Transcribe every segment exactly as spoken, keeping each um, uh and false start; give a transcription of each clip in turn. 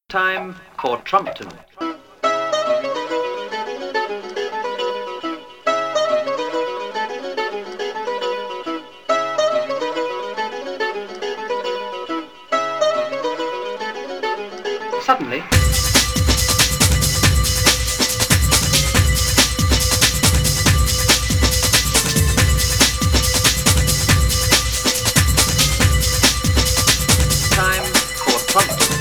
Time for Trumpton. Suddenly, time for Trumpton.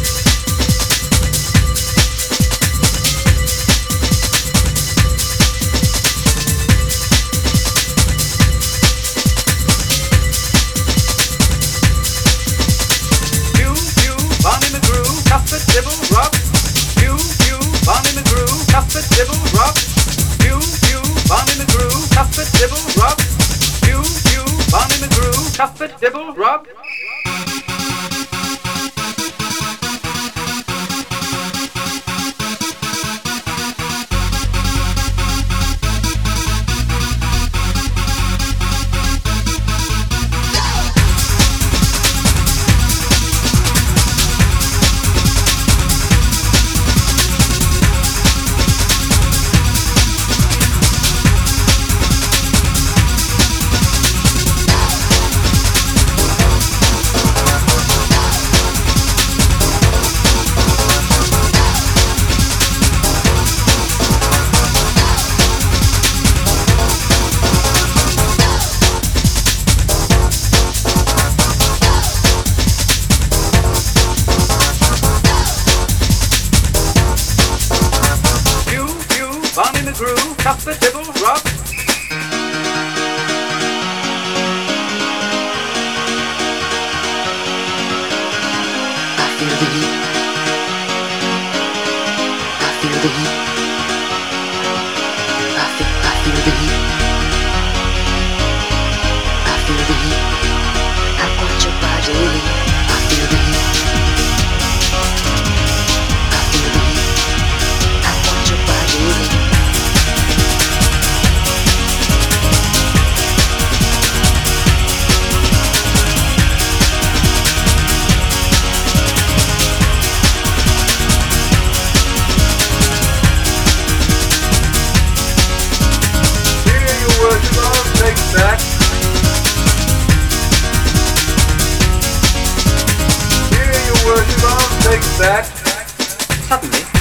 Cuffit, dibble, rub. You, you, bun in the groove. Cuffit, dibble, rub. You, you, bun in the groove. Cuffit, dibble, rub. You, you, bun in the groove. Cuffit, dibble, rub. Bun in the groove, cuff the dibble, rub. I feel the heat. I feel the heat. I feel, I feel the heat. I feel the heat. I want your body. I feel the heat. I feel the heat. I want your body. Take that. Here you worship, I'll take that. Suddenly,